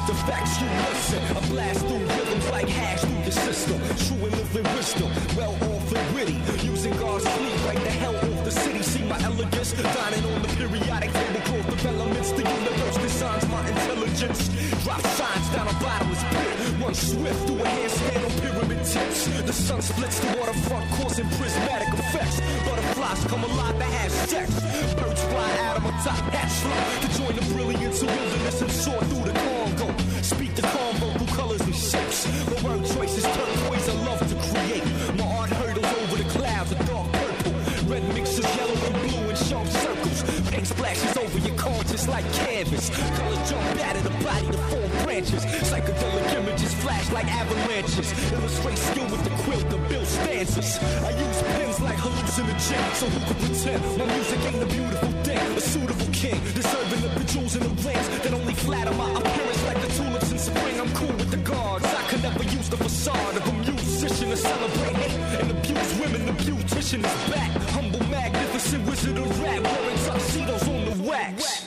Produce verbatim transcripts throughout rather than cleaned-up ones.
The facts you listen, I blast through rhythms like hash through the system. True and living wisdom, well off and witty. Using God's fleet, right the hell off the city. See my elegance, dining on the periodic table. Growth developments, the universe designs my intelligence. Drop signs down a bottomless pit. Run swift through a handstand on pyramid tips. The sun splits the waterfront, causing prismatic effects. Butterflies come alive to have sex. Birds fly out of my top hat slot to join the brilliance of wilderness and soar through the Congo. Speak the calm vocal colors and shapes. My word choices turquoise I love to create. My art hurdles over the clouds of dark purple. Red mixes yellow and blue in sharp circles. Paint splashes over your conscious like canvas. Colors jump out of the body to form branches. Psychedelic images flash like avalanches. Illustrate skill with the quilt to build stanzas. I use pens like hallucinogen. So who could pretend my music ain't a beautiful thing? A suitable king, deserving of the jewels and the rings that only flatter my appearance like the tulips in spring. I'm cool with the gods. I could never use the facade of a musician to celebrate hate and abuse women. The beautician is back. Humble, magnificent wizard of rap, wearing tuxedos on the wax.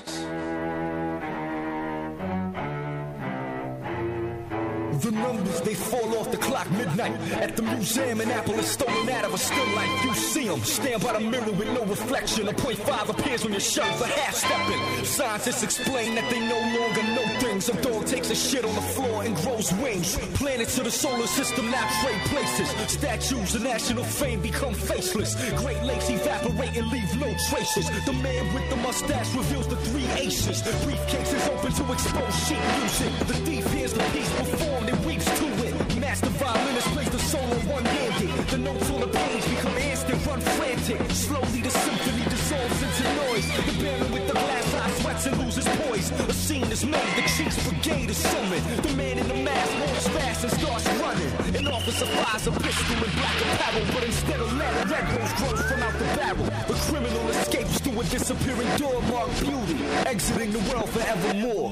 The numbers, they fall off the clock midnight. At the museum, an apple is stolen out of a still life. You see them, stand by the mirror with no reflection. A point five appears on your shirt for half-stepping. Scientists explain that they no longer know things. A dog takes a shit on the floor and grows wings. Planets of the solar system now trade places. Statues of national fame become faceless. Great Lakes evaporate and leave no traces. The man with the mustache reveals the three aces. Briefcases open to expose sheet music. The thief hears the piece performed and weeps to it. Master violinist plays the solo one-handed. The notes on the page become instant, run frantic. Slowly the symphony dissolves into noise. The baron with the glass eye sweats and loses poise. A scene is made, the Chiefs Brigade is summoned. The man in the mask walks fast and starts running. An officer fires a pistol in black apparel, but instead of lead, red rose grows from out the barrel. The criminal escapes through a disappearing door marked beauty, exiting the world forevermore.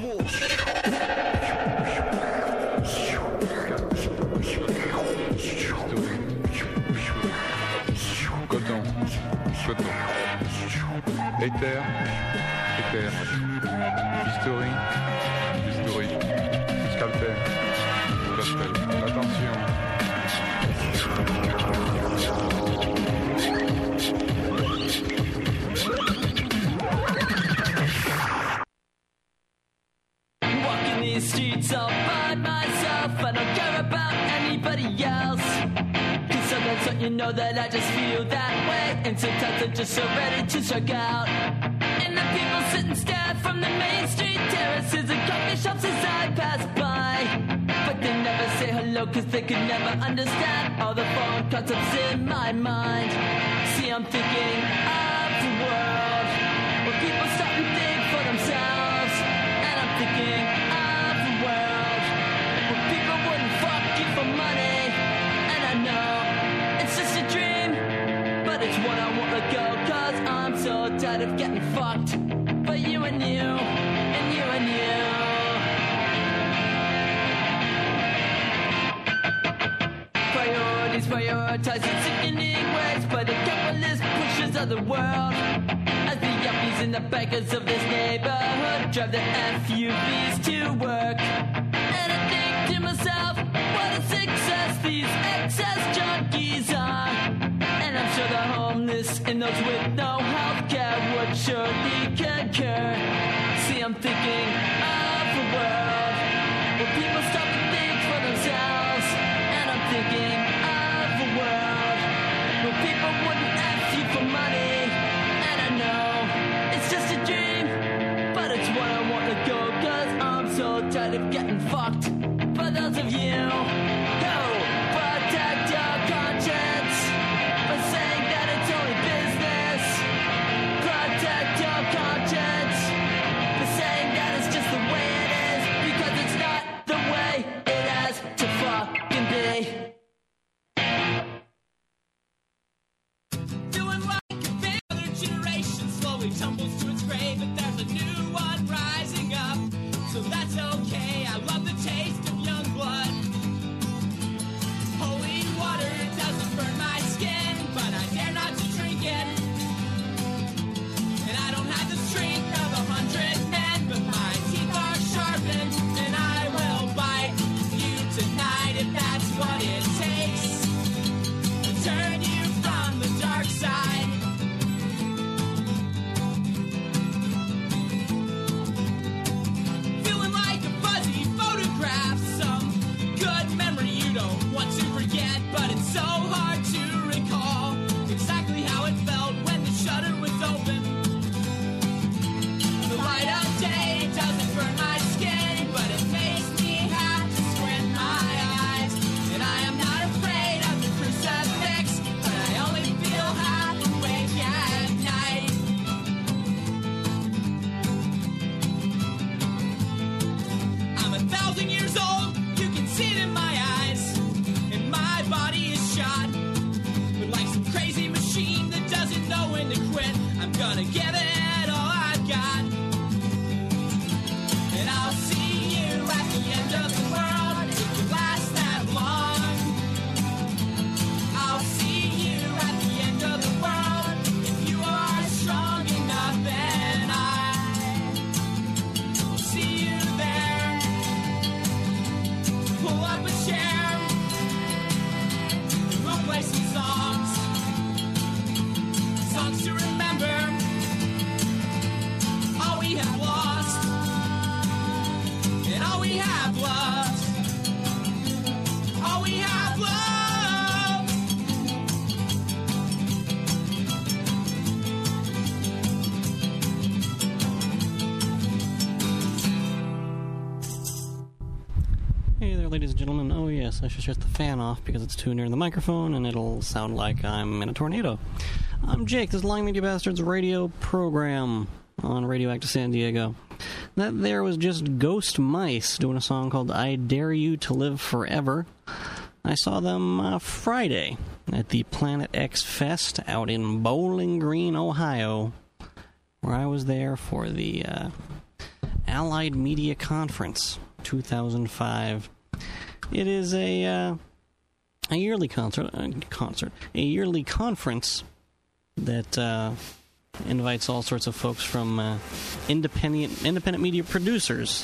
Coton, coton. Éther, éther. Bistouri, bistouri. Scalpel, scalpel. Attention. Walking these streets all by myself. I don't care about anybody else. Cause sometimes don't you know that I just feel that way. And sometimes I'm just so ready to strike out. And the people sit and stare from the main street terraces and coffee shops as I pass by. But they never say hello cause they could never understand all the foreign concepts in my mind. See, I'm thinking of the world where people stop and think for themselves. And I'm thinking of the world where people wouldn't fuck you for money. And I know it's just a dream, but it's what I won't let go. Cause I'm so tired of getting fucked by you and you, and you and you. Priorities prioritize in sickening ways, but the capitalist pushes of the world. As the yuppies and the beggars of this neighborhood drive the F U Vs to work. And I think to myself, what a success these excess junkies are. And I'm sure the homeless and those with no health care would surely concur. See, I'm thinking of a world where people stop and think for themselves. And I'm thinking of a world where people wouldn't ask you for money. And I know it's just a dream, but it's what I want to go. Cause I'm so tired of getting fucked by those of you who protect your conscience by saying that it's only business. Protect your conscience by saying that it's just the way it is, because it's not the way it has to fucking be. Doing like a big other generation slowly tumbles to its grave, but there's a new one rising up, so that's okay. I love the taste of young blood. Holy water doesn't burn my skin, but I dare not to drink it. And I don't have the strength of a hundred men, but my teeth are sharpened, and I will thousand years old. You can see it in my eyes, and my body is shot. But like some crazy machine that doesn't know when to quit, I'm gonna give it all I've got. And I'll see you at the end of the world if it lasts that long. I'll see you at the end of the world if you are strong enough, and I'll see you there. Pull up a chair, we'll play some songs, songs to remember all we have lost, and all we have lost, all we have lost. Hey there, ladies and gentlemen. Oh yes, I should shut the fan off because it's too near the microphone and it'll sound like I'm in a tornado. I'm Jake. This is Lying Media Bastards radio program on Radioactive San Diego. That there was just Ghost Mice doing a song called I Dare You to Live Forever. I saw them uh, Friday at the Planet X Fest out in Bowling Green, Ohio, where I was there for the uh, Allied Media Conference two thousand five. It is a uh, a yearly concert, uh, concert, a yearly conference that uh, invites all sorts of folks from uh, independent independent media producers,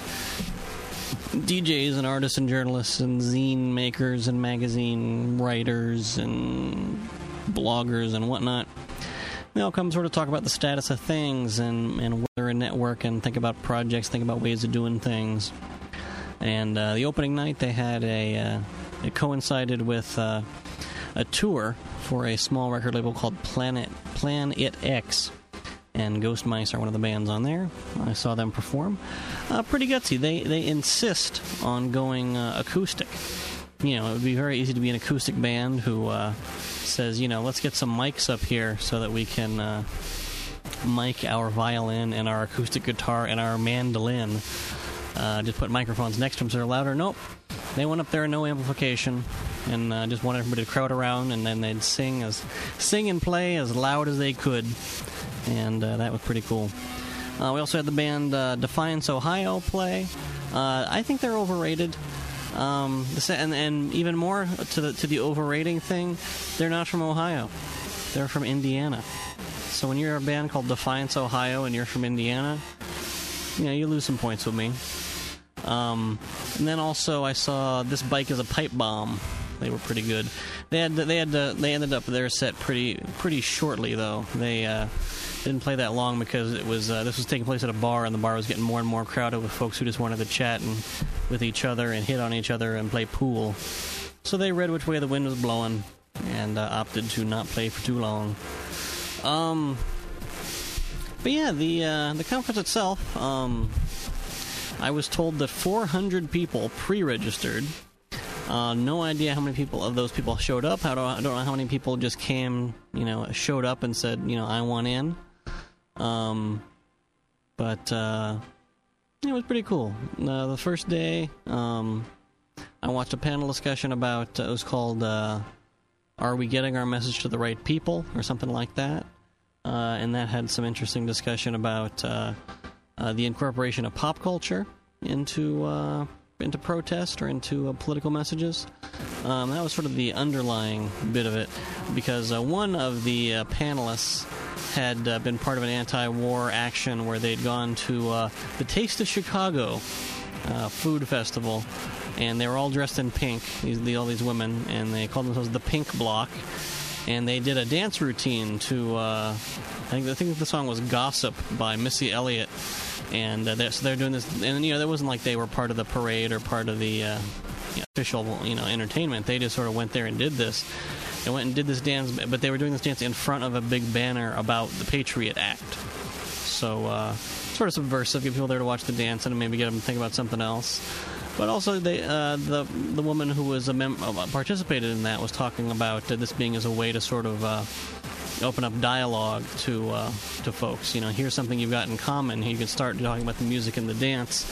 D Js and artists and journalists and zine makers and magazine writers and bloggers and whatnot. They all come sort of talk about the status of things and, and whether a network and think about projects, think about ways of doing things. And uh, the opening night, they had a, uh, it coincided with uh, a tour for a small record label called Planet Plan It X. And Ghost Mice are one of the bands on there. I saw them perform. Uh, pretty gutsy. They they insist on going uh, acoustic. You know, it would be very easy to be an acoustic band who uh, says, you know, let's get some mics up here so that we can uh, mic our violin and our acoustic guitar and our mandolin. Uh, just put microphones next to them so they're louder. Nope. They went up there, no amplification, and uh, just wanted everybody to crowd around, and then they'd sing as sing and play as loud as they could. And uh, that was pretty cool. Uh, we also had the band uh, Defiance Ohio play. Uh, I think they're overrated. Um, and, and even more to the to the overrating thing, they're not from Ohio. They're from Indiana. So when you're a band called Defiance Ohio and you're from Indiana, you know, you lose some points with me. Um, and then also I saw This Bike is a Pipe Bomb. They were pretty good. They had they had to, they ended up their set pretty pretty shortly though. They uh, didn't play that long because it was uh, this was taking place at a bar, and the bar was getting more and more crowded with folks who just wanted to chat and with each other and hit on each other and play pool. So they read which way the wind was blowing and uh, opted to not play for too long. Um, but yeah, the uh, the conference itself, um, I was told that four hundred people pre-registered. Uh, no idea how many people of those people showed up. How do I, I don't know how many people just came, you know, showed up and said, you know, I want in. Um, but uh, it was pretty cool. Uh, the first day, um, I watched a panel discussion about, uh, it was called, uh, Are We Getting Our Message to the Right People? Or something like that. Uh, and that had some interesting discussion about uh, uh, the incorporation of pop culture into uh, into protest or into uh, political messages. Um, that was sort of the underlying bit of it, because uh, one of the uh, panelists had uh, been part of an anti-war action where they'd gone to uh, the Taste of Chicago uh, food festival, and they were all dressed in pink, these, the, all these women, and they called themselves the Pink Block, and they did a dance routine to, uh, I think I think the song was Gossip by Missy Elliott, and uh, they're, so they're doing this, and you know, it wasn't like they were part of the parade or part of the uh, official, you know, entertainment. They just sort of went there and did this. They went and did this dance, but they were doing this dance in front of a big banner about the Patriot Act. So, uh, sort of subversive, get people there to watch the dance and maybe get them to think about something else. But also, they, uh, the the woman who was a mem- uh, participated in that was talking about uh, this being as a way to sort of uh, open up dialogue to uh, to folks. You know, here's something you've got in common. You can start talking about the music and the dance,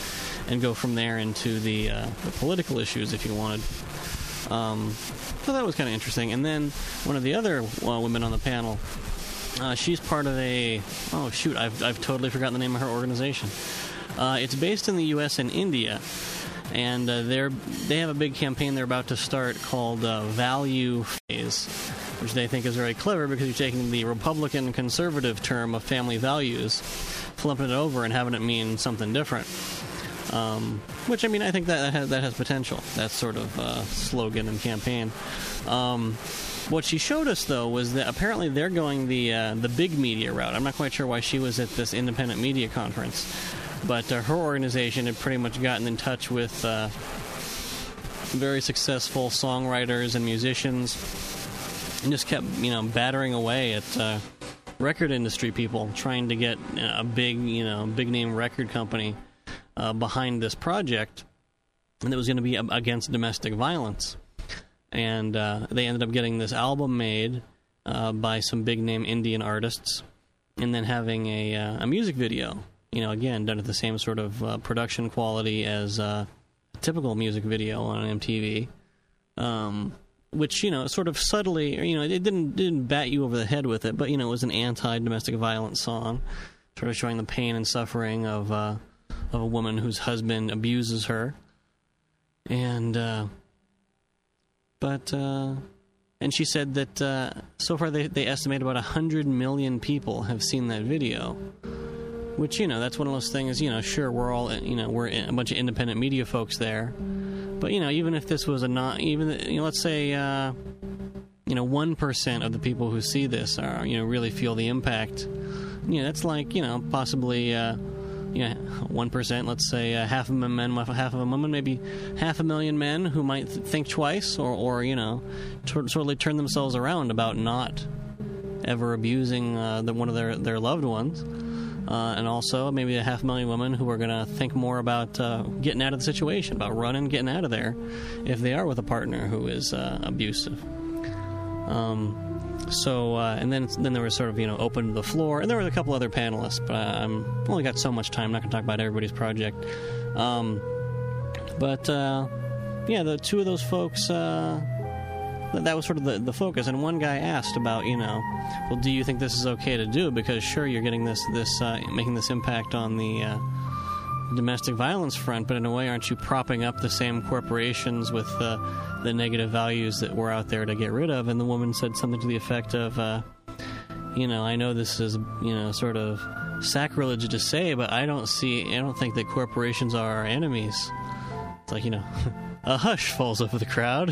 and go from there into the, uh, the political issues if you wanted. Um, so that was kind of interesting. And then one of the other uh, women on the panel, uh, she's part of a, oh shoot, I've, I've totally forgotten the name of her organization. Uh, it's based in the U S and India, and uh, they're they have a big campaign they're about to start called uh, Value Phase, which they think is very clever because you're taking the Republican conservative term of family values, flipping it over and having it mean something different. Um, which, I mean, I think that that has, that has potential, that sort of uh, slogan and campaign. Um, what she showed us, though, was that apparently they're going the uh, the big media route. I'm not quite sure why she was at this independent media conference, but uh, her organization had pretty much gotten in touch with uh, very successful songwriters and musicians and just kept, you know, battering away at uh, record industry people trying to get a big, you know, big-name record company Uh, behind this project, and it was going to be against domestic violence. And uh, they ended up getting this album made uh, by some big-name Indian artists, and then having a, uh, a music video, you know, again, done at the same sort of uh, production quality as uh, a typical music video on M T V, um, which, you know, sort of subtly, you know, it didn't, didn't bat you over the head with it, but, you know, it was an anti-domestic violence song, sort of showing the pain and suffering of... Uh, of a woman whose husband abuses her. And, uh, but, uh, and she said that, uh, so far they, they estimate about a hundred million people have seen that video. Which, you know, that's one of those things, you know, sure, we're all, you know, we're a bunch of independent media folks there. But, you know, even if this was a not, even, you know, let's say, uh, you know, one percent of the people who see this are, you know, really feel the impact. You know, that's like, you know, possibly, uh, yeah, one percent, let's say uh, half of a men, half of a woman, maybe half a million men who might th- think twice or, or you know, t- totally turn themselves around about not ever abusing uh, the, one of their, their loved ones. Uh, and also maybe a half million women who are going to think more about uh, getting out of the situation, about running, getting out of there, if they are with a partner who is uh, abusive. Um... So, uh, and then then there was sort of, you know, open to the floor, and there was a couple other panelists, but I'm only got so much time, I'm not going to talk about everybody's project. Um, but, uh, yeah, the two of those folks, uh, that was sort of the, the focus, and one guy asked about, you know, well, do you think this is okay to do? Because, sure, you're getting this, this uh, making this impact on the uh, domestic violence front, but in a way, aren't you propping up the same corporations with uh, the negative values that we're out there to get rid of? And the woman said something to the effect of, uh, you know, I know this is, you know, sort of sacrilege to say, but I don't see, I don't think that corporations are our enemies. It's like, you know, a hush falls over the crowd.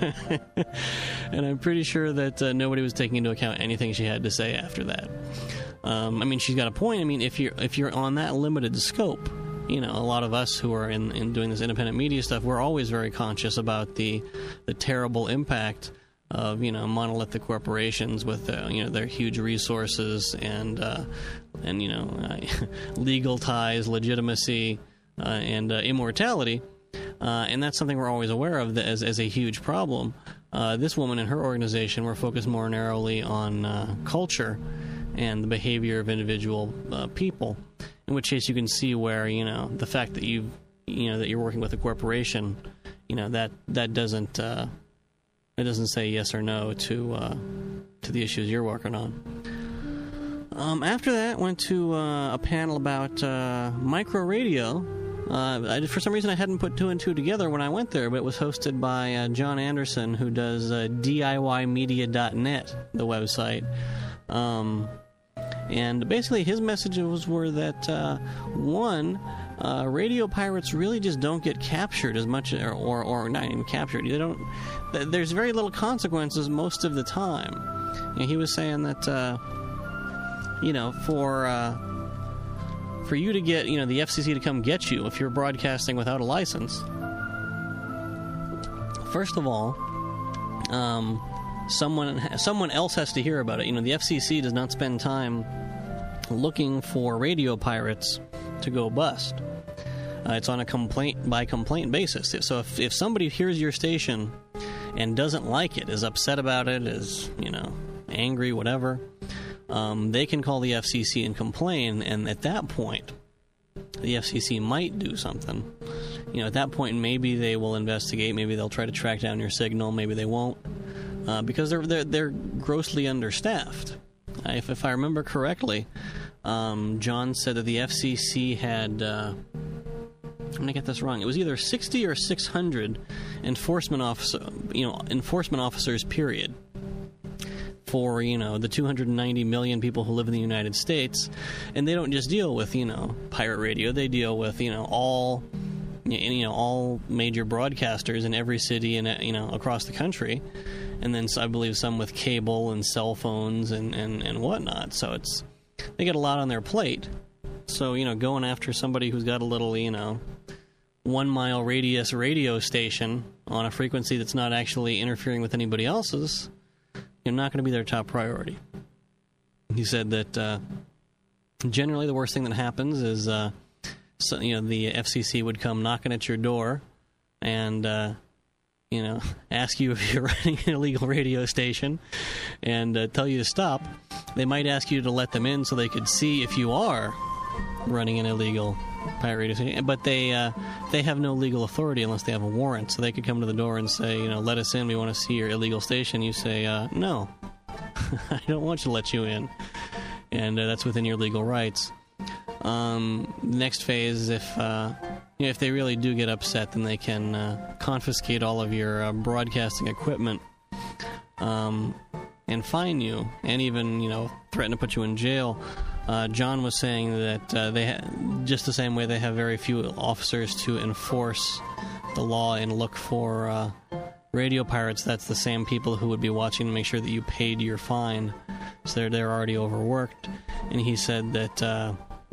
And I'm pretty sure that uh, nobody was taking into account anything she had to say after that. Um, I mean, she's got a point. I mean, if you're, if you're on that limited scope, you know, a lot of us who are in, in doing this independent media stuff, we're always very conscious about the the terrible impact of, you know, monolithic corporations with, uh, you know, their huge resources and, uh, and you know, uh, legal ties, legitimacy, uh, and uh, immortality. Uh, and that's something we're always aware of as, as a huge problem. Uh, this woman and her organization were focused more narrowly on uh, culture and the behavior of individual uh, people. In which case, you can see where, you know, the fact that you, you know, that you're working with a corporation, you know, that that doesn't uh, it doesn't say yes or no to uh, to the issues you're working on. Um, after that, went to uh, a panel about uh, micro radio. Uh, I, for some reason, I hadn't put two and two together when I went there, but it was hosted by uh, John Anderson, who does uh, D I Y media dot net, the website. Um, And basically his messages were that, uh, one, uh, radio pirates really just don't get captured as much, or, or, or not even captured. They don't. There's very little consequences most of the time. You know, he was saying that, uh, you know, for uh, for you to get, you know, the F C C to come get you if you're broadcasting without a license, first of all, um... Someone someone else has to hear about it. You know, the F C C does not spend time looking for radio pirates to go bust. Uh, it's on a complaint-by-complaint basis. So if, if somebody hears your station and doesn't like it, is upset about it, is, you know, angry, whatever, um, they can call the F C C and complain, and at that point, the F C C might do something. You know, at that point, maybe they will investigate. Maybe they'll try to track down your signal. Maybe they won't, uh, because they're they're they're grossly understaffed. Uh, if if I remember correctly, um, John said that the F C C had. Uh, I'm gonna get this wrong. It was either sixty or six hundred enforcement officer, you know, enforcement officers. Period. For, you know, the two hundred ninety million people who live in the United States, and they don't just deal with, you know, pirate radio. They deal with, you know, all, you know, all major broadcasters in every city and, you know, across the country, and then I believe some with cable and cell phones and, and, and whatnot. So it's, they get a lot on their plate. So, you know, going after somebody who's got a little, you know, one mile radius radio station on a frequency that's not actually interfering with anybody else's, you're not going to be their top priority. He said that uh, generally the worst thing that happens is, uh, so, you know, the F C C would come knocking at your door and, uh, you know, ask you if you're running an illegal radio station and uh, tell you to stop. They might ask you to let them in so they could see if you are running an illegal pirate radio station, but they uh, they have no legal authority unless they have a warrant. So they could come to the door and say, you know, let us in. We want to see your illegal station. You say, uh, no, I don't want to let you in, and uh, that's within your legal rights. Um, next phase, if uh, you know, if they really do get upset, then they can uh, confiscate all of your uh, broadcasting equipment, um, and fine you, and even, you know, threaten to put you in jail. Uh, John was saying that uh, they ha- just the same way they have very few officers to enforce the law and look for uh, radio pirates, that's the same people who would be watching to make sure that you paid your fine. So they're, they're already overworked. And he said that uh,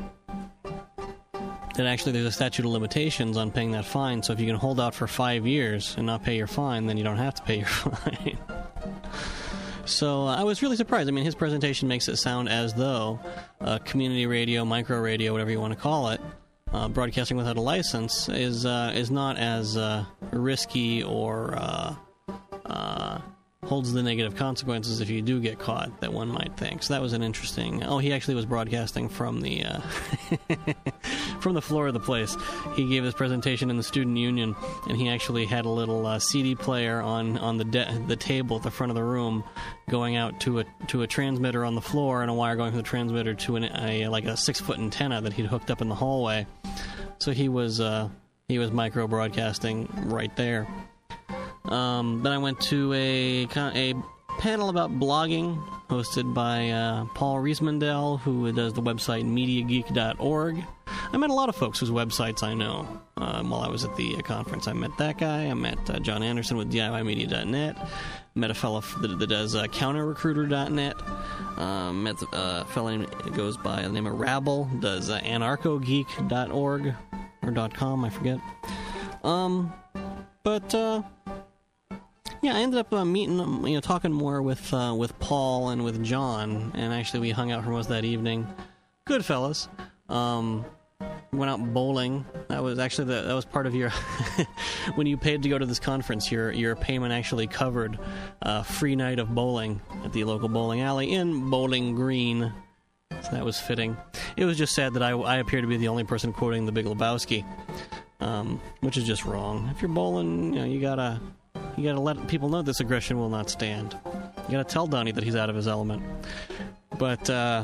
that actually there's a statute of limitations on paying that fine. So if you can hold out for five years and not pay your fine, then you don't have to pay your fine. So uh, I was really surprised. I mean, his presentation makes it sound as though uh, community radio, micro radio, whatever you want to call it, uh, broadcasting without a license is uh, is not as uh, risky or uh, uh, holds the negative consequences if you do get caught that one might think. So that was an interesting... Oh, he actually was broadcasting from the uh, from the floor of the place. He gave his presentation in the student union, and he actually had a little uh, C D player on on the de- the table at the front of the room, going out to a to a transmitter on the floor, and a wire going from the transmitter to an, a like a six foot antenna that he'd hooked up in the hallway. So he was uh, he was micro broadcasting right there. Um, then I went to a a panel about blogging hosted by uh, Paul Riesmandel, who does the website media geek dot org. I met a lot of folks whose websites I know um, while I was at the uh, conference. I met that guy. I met uh, John Anderson with D I Y media dot net. Met a fellow that, that does uh, counter recruiter dot net. Um, met a uh, fellow that goes by the name of Rabble, does uh, anarcho geek dot org or .com, I forget. Um, but... Uh, Yeah, I ended up uh, meeting, you know, talking more with uh, with Paul and with John, and actually we hung out for most of that evening. Good fellas. Um, went out bowling. That was actually the, that was part of your when you paid to go to this conference. Your your payment actually covered a free night of bowling at the local bowling alley in Bowling Green. So that was fitting. It was just sad that I, I appear to be the only person quoting The Big Lebowski, um, which is just wrong. If you're bowling, you know, you gotta. You gotta let people know this aggression will not stand. You gotta tell Donnie that he's out of his element. But, uh,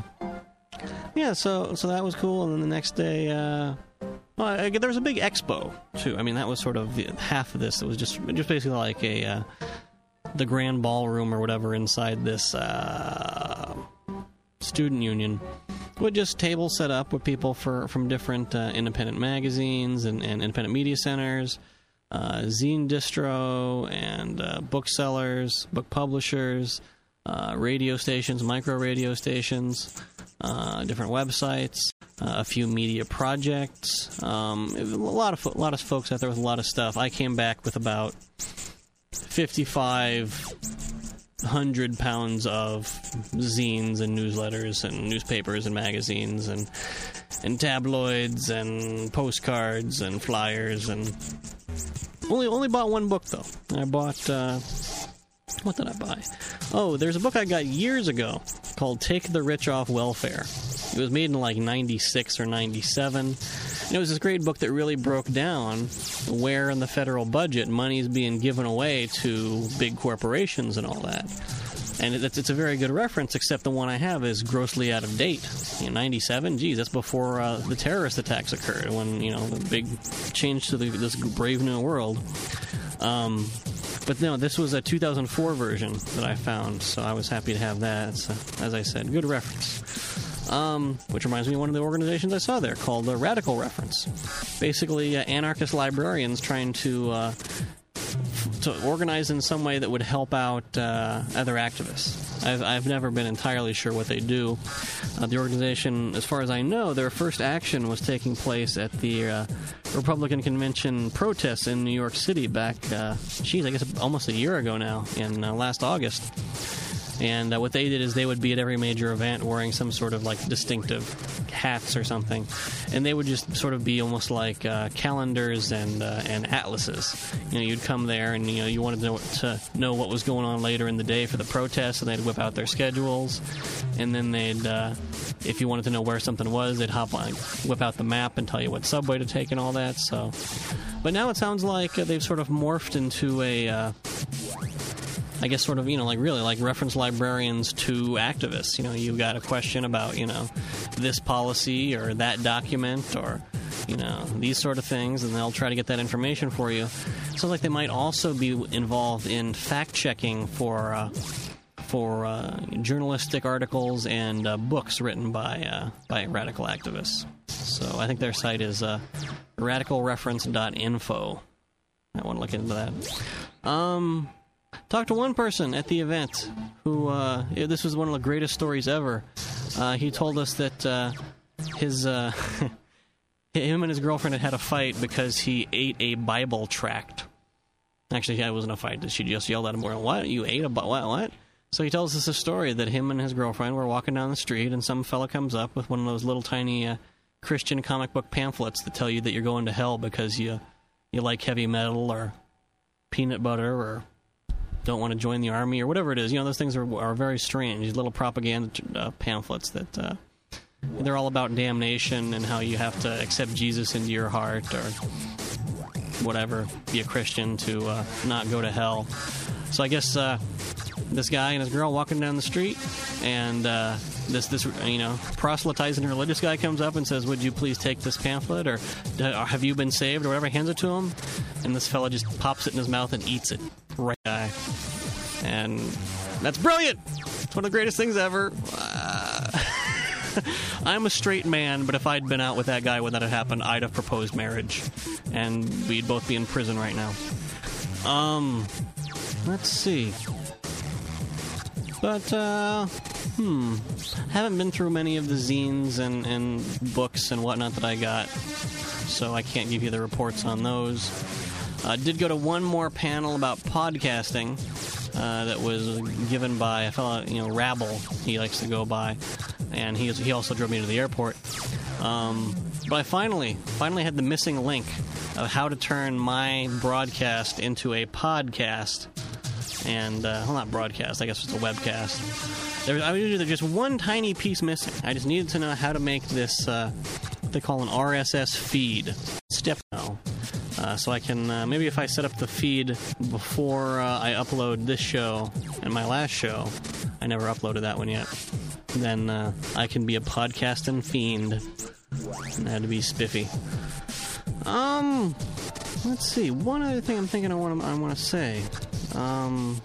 yeah, so so that was cool. And then the next day, uh, well, I, there was a big expo, too. I mean, that was sort of half of this. It was just just basically like a, uh, the grand ballroom or whatever inside this, uh, student union. With just tables set up with people for, from different, uh, independent magazines and, and independent media centers. Uh, zine distro and uh, booksellers, book publishers, uh, radio stations, micro radio stations, uh, different websites, uh, a few media projects. Um, a lot of a lot of folks out there with a lot of stuff. I came back with about fifty-five hundred pounds of zines and newsletters and newspapers and magazines and and tabloids and postcards and flyers and. Only only bought one book, though. I bought, uh, what did I buy? Oh, there's a book I got years ago called Take the Rich Off Welfare. It was made in like ninety-six or ninety-seven. it was this great book that really broke down where in the federal budget money is being given away to big corporations and all that. And it's, it's a very good reference, except the one I have is grossly out of date. You know, ninety-seven, geez, that's before uh, the terrorist attacks occurred, when, you know, the big change to the, this brave new world. Um, but no, this was a two thousand four version that I found, so I was happy to have that. It's, uh, as I said, good reference. Um, which reminds me of one of the organizations I saw there, called the Radical Reference. Basically, uh, anarchist librarians trying to... Uh, to organize in some way that would help out uh, other activists. I've, I've never been entirely sure what they do. Uh, the organization, as far as I know, their first action was taking place at the uh, Republican Convention protests in New York City back, uh, geez, I guess almost a year ago now, in uh, last August. And uh, what they did is they would be at every major event wearing some sort of like distinctive hats or something, and they would just sort of be almost like uh, calendars and uh, and atlases. You know, you'd come there and you know you wanted to know, to know what was going on later in the day for the protests, and they'd whip out their schedules, and then they'd, uh, if you wanted to know where something was, they'd hop on, whip out the map and tell you what subway to take and all that. So, but now it sounds like uh, they've sort of morphed into a. Uh, I guess sort of, you know, like really like reference librarians to activists. You know, you've got a question about, you know, this policy or that document or, you know, these sort of things, and they'll try to get that information for you. Sounds like they might also be involved in fact-checking for uh, for uh, journalistic articles and uh, books written by uh, by radical activists. So I think their site is uh, radical reference dot info. I want to look into that. Um... Talked to one person at the event who, uh, this was one of the greatest stories ever. Uh, he told us that uh, his, uh, him and his girlfriend had had a fight because he ate a Bible tract. Actually, it wasn't a fight. She just yelled at him, "What? You ate a Bible? What? What?" So he tells us a story that him and his girlfriend were walking down the street, and some fella comes up with one of those little tiny uh, Christian comic book pamphlets that tell you that you're going to hell because you you like heavy metal or peanut butter or don't want to join the army or whatever it is. You know, those things are are very strange. These little propaganda uh, pamphlets that uh, they're all about damnation and how you have to accept Jesus into your heart or whatever, be a Christian to uh, not go to hell. So I guess uh, this guy and his girl walking down the street, and uh, this this you know proselytizing religious guy comes up and says, "Would you please take this pamphlet?" or "Have you been saved?" or whatever. Hands it to him, and this fella just pops it in his mouth and eats it. Right guy. And that's brilliant. It's one of the greatest things ever. Uh, I'm a straight man, but if I'd been out with that guy when that had happened, I'd have proposed marriage, and we'd both be in prison right now. Um, let's see. But uh, hmm, haven't been through many of the zines and and books and whatnot that I got, so I can't give you the reports on those. I uh, did go to one more panel about podcasting uh, that was given by a fellow, you know, Rabble, he likes to go by, and he he also drove me to the airport. Um, but I finally, finally had the missing link of how to turn my broadcast into a podcast. And, uh, well, not broadcast, I guess it's a webcast. There was, I was there's just one tiny piece missing. I just needed to know how to make this, uh, what they call an R S S feed. Step now. Uh, so I can, uh, maybe if I set up the feed before uh, I upload this show and my last show, I never uploaded that one yet, then uh, I can be a podcasting fiend. And that had to be spiffy. Um, let's see, one other thing I'm thinking I want to, I want to say. Um,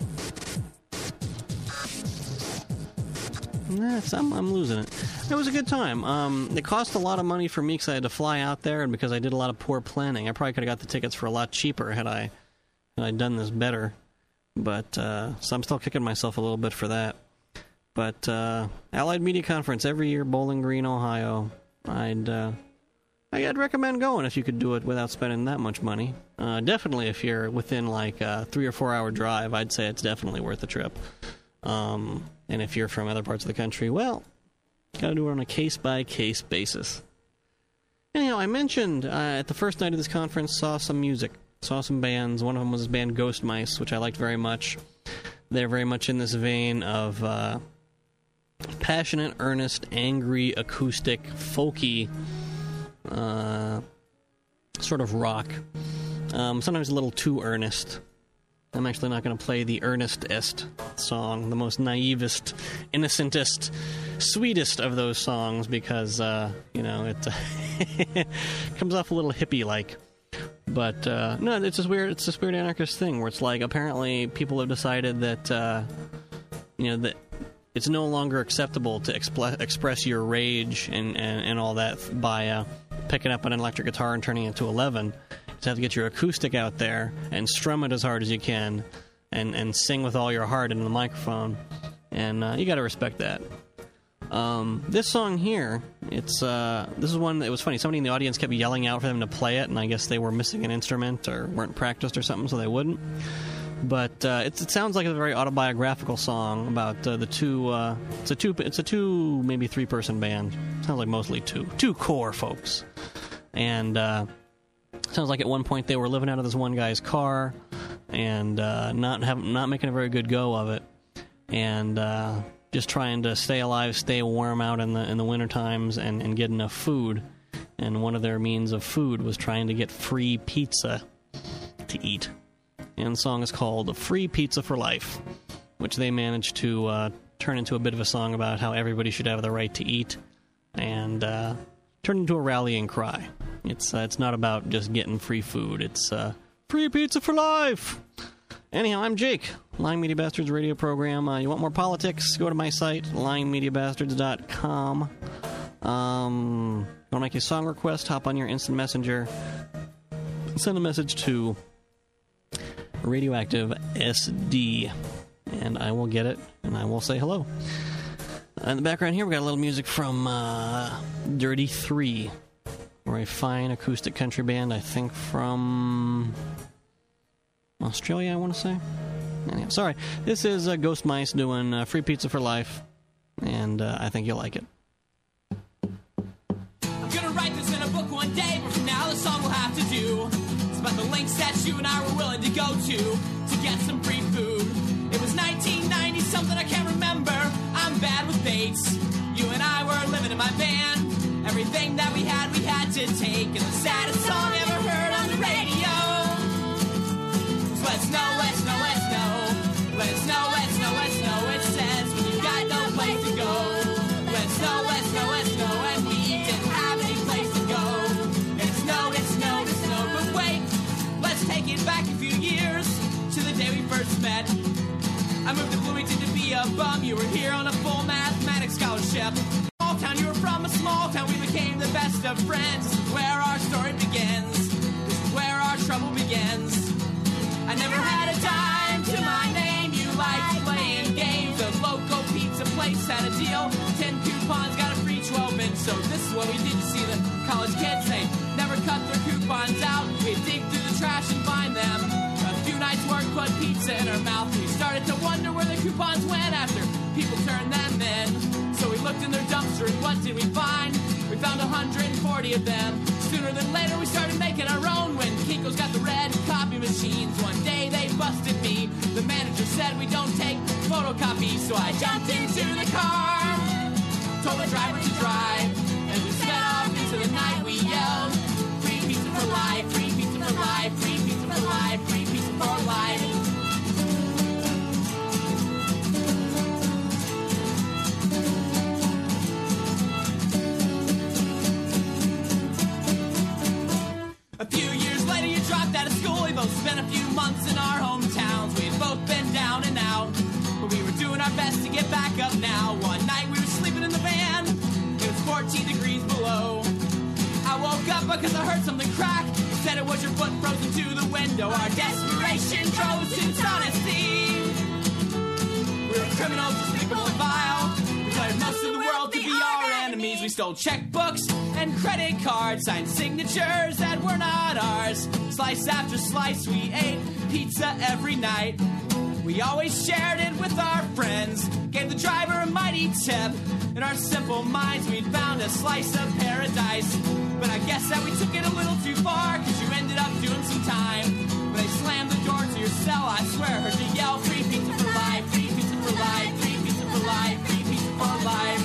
that's, I'm, I'm losing it. It was a good time. Um, it cost a lot of money for me because I had to fly out there, and because I did a lot of poor planning. I probably could have got the tickets for a lot cheaper had I had I done this better. But uh, so I'm still kicking myself a little bit for that. But uh, Allied Media Conference every year, Bowling Green, Ohio. I'd uh, I'd recommend going if you could do it without spending that much money. Uh, definitely, if you're within like a three or four hour drive, I'd say it's definitely worth the trip. Um, and if you're from other parts of the country, well, got to do it on a case-by-case basis. Anyhow, I mentioned uh, at the first night of this conference, saw some music, saw some bands. One of them was the band Ghost Mice, which I liked very much. They're very much in this vein of uh, passionate, earnest, angry, acoustic, folky, uh, sort of rock. Um, sometimes a little too earnest. I'm actually not going to play the earnestest song, the most naivest, innocentest, sweetest of those songs because, uh, you know, it uh, comes off a little hippie-like. But, uh, no, it's this weird, it's this weird anarchist thing where it's like, apparently people have decided that, uh, you know, that it's no longer acceptable to expl- express your rage and, and, and all that by uh, picking up an electric guitar and turning it to eleven. You have to get your acoustic out there and strum it as hard as you can and, and sing with all your heart into the microphone. And uh, you got to respect that. Um, this song here, it's uh, this is one that was funny. Somebody in the audience kept yelling out for them to play it, and I guess they were missing an instrument or weren't practiced or something, so they wouldn't. But uh, it, it sounds like a very autobiographical song about uh, the two. Uh, it's a two. It's a two, maybe three person band. Sounds like mostly two, two core folks, and. Uh, Sounds like at one point they were living out of this one guy's car and uh, not have, not making a very good go of it, and uh, just trying to stay alive, stay warm out in the in the winter times, and, and get enough food. And one of their means of food was trying to get free pizza to eat. And the song is called "Free Pizza for Life," which they managed to uh, turn into a bit of a song about how everybody should have the right to eat, and uh, turn into a rallying cry. It's uh, it's not about just getting free food. It's uh, free pizza for life. Anyhow, I'm Jake, Lying Media Bastards radio program. Uh, you want more politics? Go to my site, lying media bastards dot com. Um, want to make a song request? Hop on your instant messenger. Send a message to Radioactive S D, and I will get it, and I will say hello. In the background here, we got a little music from uh, Dirty Three. Or a fine acoustic country band, I think from Australia, I want to say. Anyhow, sorry. This is uh, Ghost Mice doing uh, Free Pizza for Life, and uh, I think you'll like it. I'm gonna write this in a book one day, but for now the song will have to do. It's about the links that you and I were willing to go to to get some free food. It was nineteen ninety something, I can't remember. I'm bad with dates. You and I were living in my van. Everything that we had, we had to take. And the saddest song ever heard on the radio. So let's know, let's know, let's know. Let's know, let's know, let's know. It says when you got no place to go. Let's know, let's know, let's know. And we didn't have any place to go. It's no, it's no, it's no. But wait, let's take it back a few years to the day we first met. I moved to Bloomington to be a bum. You were here on a full mathematics scholarship. Town, you were from a small town, we became the best of friends. This is where our story begins. This is where our trouble begins. I never had a dime to my name. You liked playing games. A local pizza place had a deal. Ten coupons got a free twelve inch. So this is what we did to see the college kids. They never cut their coupons out. We'd dig through the trash and find them. A few nights work put pizza in our mouth. We started to wonder where the coupons went after people turned them in. So we looked in their dumpster and what did we find? We found one hundred forty of them. Sooner than later we started making our own when Kinko's got the red copy machines. One day they busted me. The manager said we don't take photocopies. So I jumped into the car, told the driver to drive, and we sped off into the night. We yelled, free pizza for life, free pizza for life, free pizza for life, free pizza for life. A few years later, you dropped out of school. We both spent a few months in our hometowns. We had both been down and out, but we were doing our best to get back up now. One night, we were sleeping in the van. It was fourteen degrees below. I woke up because I heard something crack. It said it was your foot frozen to the window. Our desperation drove us to honesty. We were criminals, despicable and vile. We declared most of the world to be our enemies. We stole checkbooks and credit cards, signed signatures that were not ours. Slice after slice, we ate pizza every night. We always shared it with our friends, gave the driver a mighty tip. In our simple minds, we'd found a slice of paradise. But I guess that we took it a little too far, cause you ended up doing some time. When they slammed the door to your cell, I swear I heard you yell, free pizza for life, free pizza for life, free pizza for life, free pizza for life.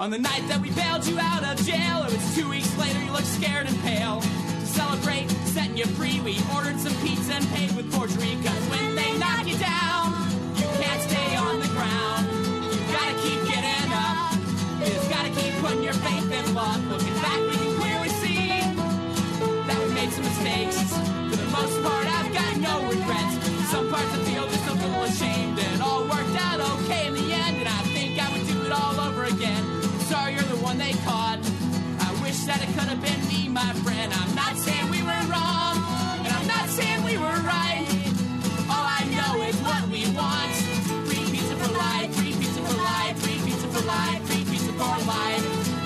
On the night that we bailed you out of jail, it was two weeks later, you looked scared and pale. To celebrate setting you free, we ordered some pizza and paid with forgery. Cause when they knock you down, you can't stay on the ground. You gotta keep getting up. You just gotta keep putting your faith in luck. Looking back, we can clearly see that we made some mistakes. For the most part, I've got no regrets. Some parts I feel just a little ashamed. It all worked out okay in the end, and I think I would do it all over again. Sorry you're the one they caught. I wish that it could have been me, my friend. I'm not saying we were wrong, and I'm not saying we were right. All I know is what we want. Free pizza for life, free pizza for life, free pizza for life, free pizza for life.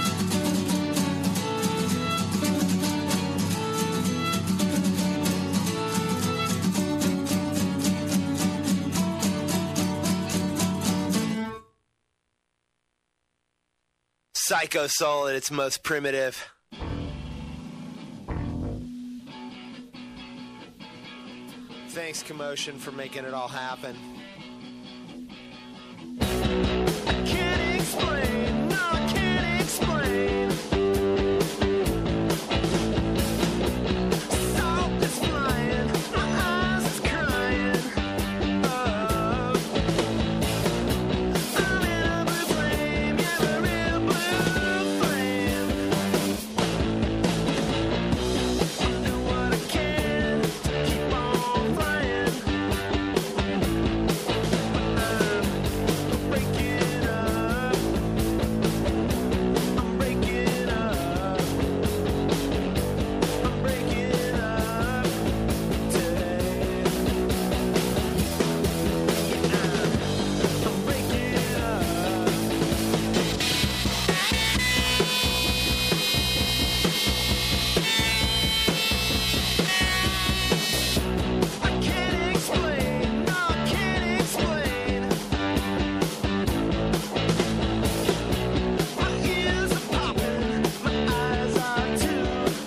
Psycho soul at its most primitive. Thanks, Commotion, for making it all happen. I can't explain, no, I can't explain. Salt is flying, my eyes is crying. Oh, I'm in a blue flame, yeah, a real blue flame. I do what I can to keep on flying. I'm breaking up. I'm breaking up. I'm breaking up today. Yeah, I'm breaking up. I can't explain, no, I can't explain. My ears are popping, my eyes are too.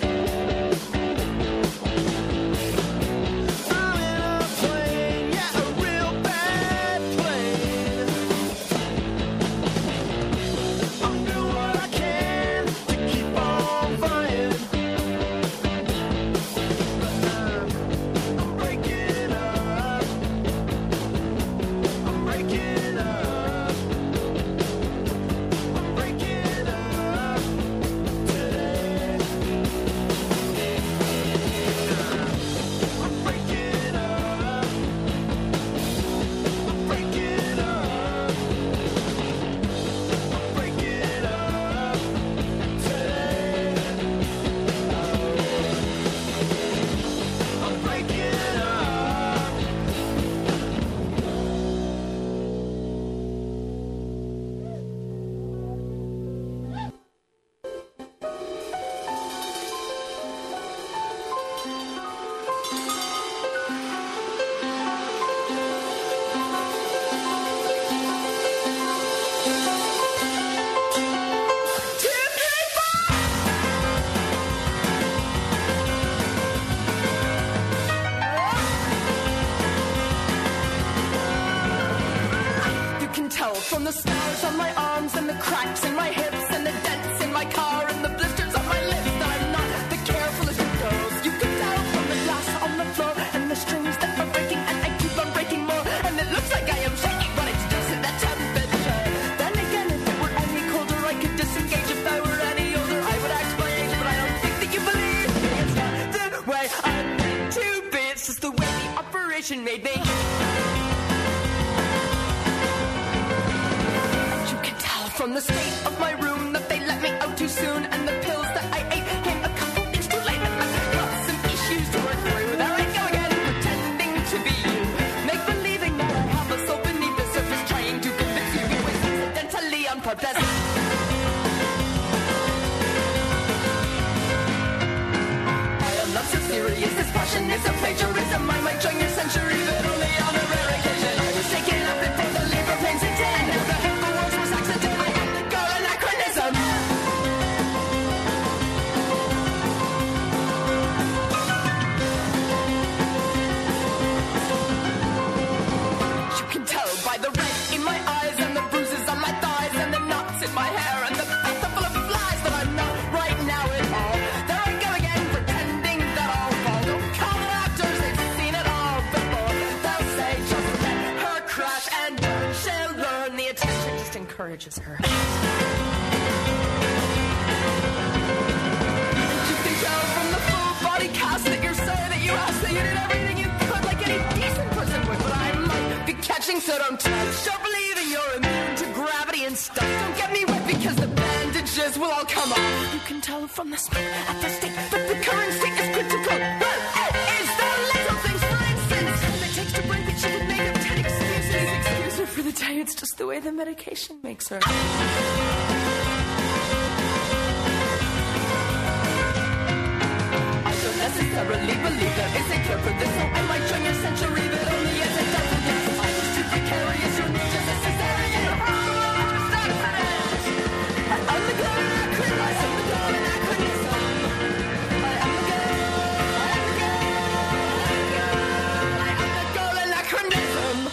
I'm in a plane, yeah, a real bad plane. I'm doing what I can to keep on flying. I'm breaking up. I'm breaking up. I'm breaking up today. I'm breaking up. I'm breaking up. I'm breaking up today. I'm breaking up. You can tell from the scars on my arms and the cracks in my hips and the dents in my car and the blisters on my lips that I'm not the carefulest of girls. You can tell from the glass on the floor and the strings that are breaking and I keep on breaking more and it looks like I am shaking, but it's just at that temperature. Then again, if it were any colder, I could disengage. If I were any older, I would act my age, but I don't think that you believe me. It's not the way I'm meant to be. It's just the way the operation made me. You can tell from the state of my room that they let me out too soon, and the pills that I ate came a couple weeks too late. And I've got some issues to work through. There I go again, pretending to be you, make believing that I have a soul beneath the surface, trying to convince you it was accidentally on purpose. I am not so serious. This passion is a plagiarism. I might join your century, but only on a rare occasion. I was taken up before the labor pains and ten. Now the Hitler Wars was accident. I am the girl anachronism. You can tell by the red in my eyes and the bruises on my thighs and the knots in my head encourages her. You can tell from the full body cast that you're sorry that you asked, that you did everything you could like any decent person would, but I might be catching, so don't touch. Don't believe that you're immune to gravity and stuff. Don't get me wet because the bandages will all come off. You can tell from the smell at the state that the current state is critical. Well, is there little things, for instance, time it takes to break it? She could make up ten excuses. Excuse her for the day, it's just the way the medication makes her. I don't necessarily believe there is a cure for this, so I might join your century, but only as a death of yes. I was too precarious, your need is necessary, and you're almost accident. I'm the golden acronym, I'm the golden acronym. I am the golden, I am the golden acronym.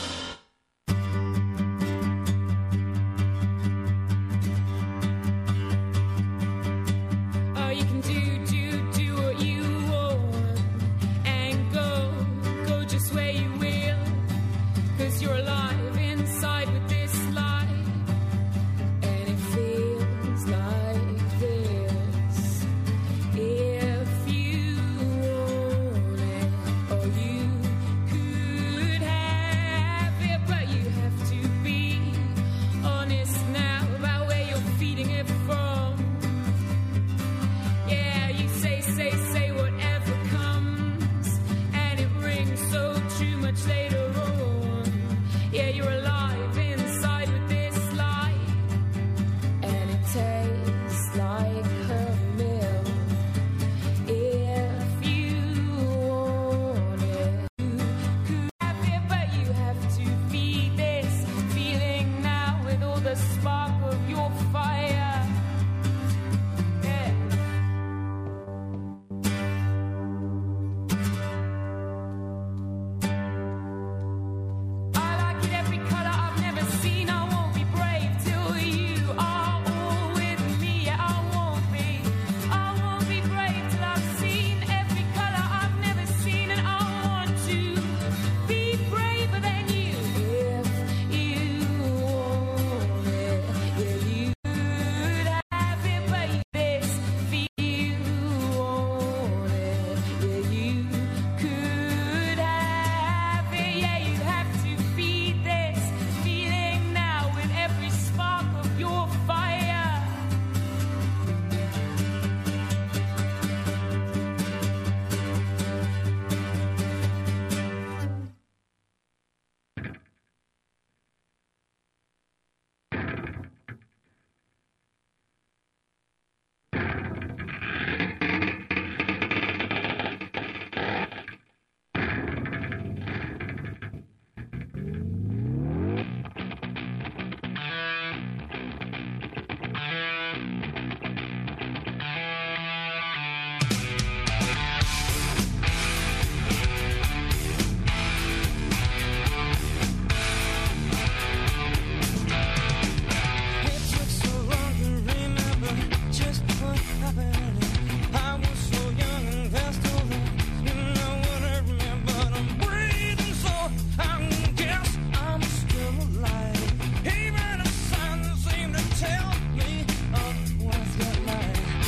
Oh, you can do, do, do what you want and go, go just where you will, 'cause you're alive inside with this light, and it feels like this. If you want it, or you could have it, but you have to be honest now about where you're feeding it from. Yeah, you say, say, say whatever comes, and it rings so true much later on. Yeah, you're alive inside with this light, and it tastes like her milk. If you want it, you could have it, but you have to feed this feeling now with all the spark of your fire. Yeah. I like it every color I've never seen. I won't be brave till you are all with me. Yeah, I won't be. I won't be brave till I've seen every color I've never seen, and I want to be braver than you. If you want it, yeah, you could have it, but you this feel want it, yeah, you could have it, yeah, you have to feed this feeling now with every spark of your fire. It took so long to remember just what happened. I was so young and fast over. You know what hurt me, but I'm breathing, so I guess I'm still alive. Even the sun seemed to tell me of what's got my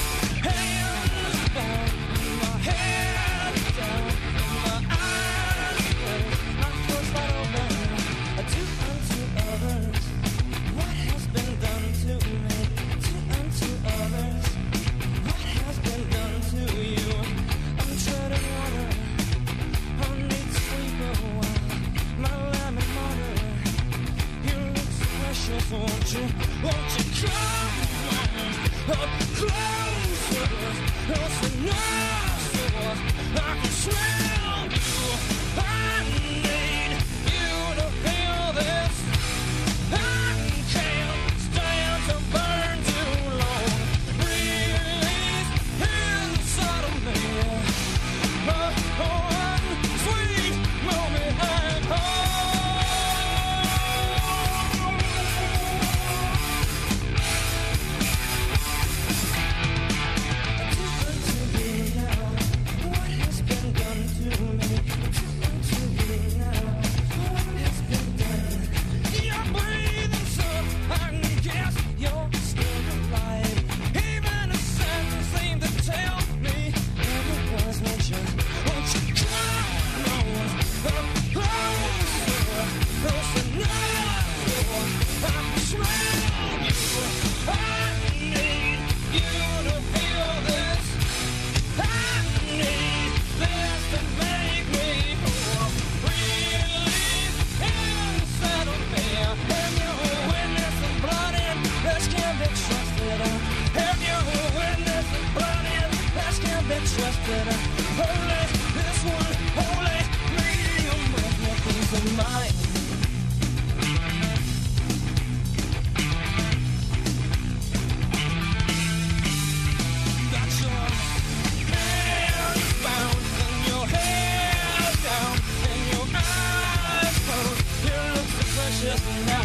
hands down, my head down, my eyes closed, my throat's wide open. I do unto others what has been done to me, to unto others. What has been done to you? I'm treading water. I need to sleep a while. My lemon water. You look so precious, won't you? Won't you come up closer? Closer now, I can smell you. I need you to feel this. I can't stand to burn too long. Release inside of me. Oh, one sweet moment at home. I do unto you now what has been done to me. trust that I holy, this one holy, medium with nothing's of mine. Got your hands bound and your hair down and your eyes closed. You look so precious now.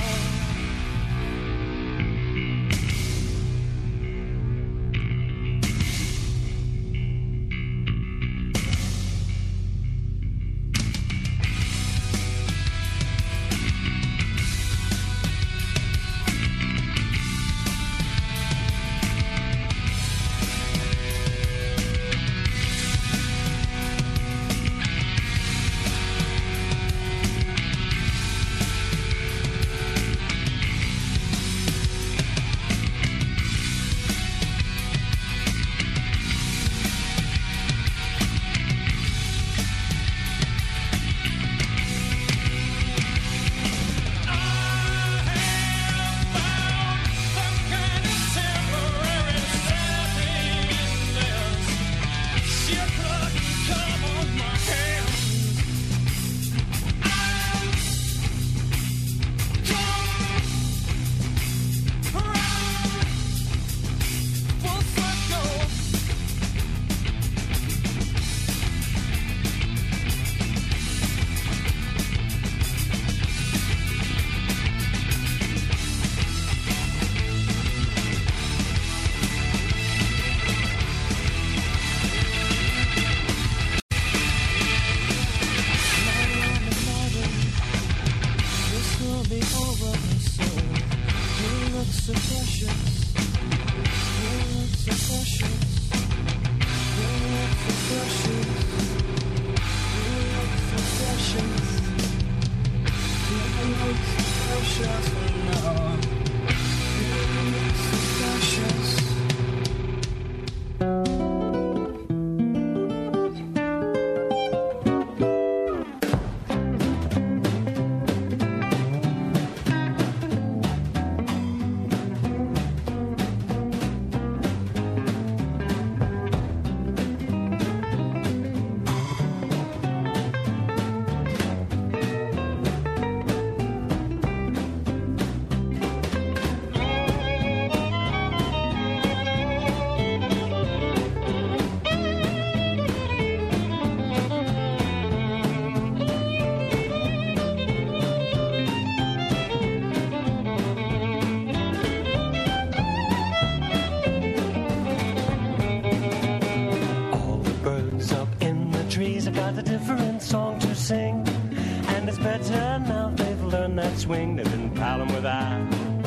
Swing, they've been palin' with I.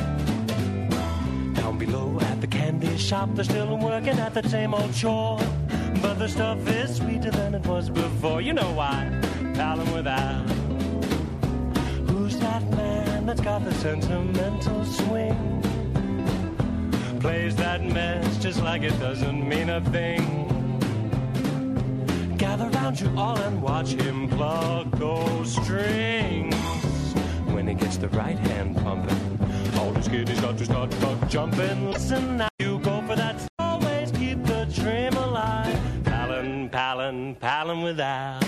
Down below at the candy shop, they're still working at the same old chore. But the stuff is sweeter than it was before. You know why? Palin' with I. Who's that man that's got the sentimental swing? Plays that mess just like it doesn't mean a thing. Gather round you all and watch him plug those strings. When he gets the right hand pumping, all his kidneys got to start buck jumping. Listen now, you go for that. Always keep the dream alive. Palin', palin', palin' with Al.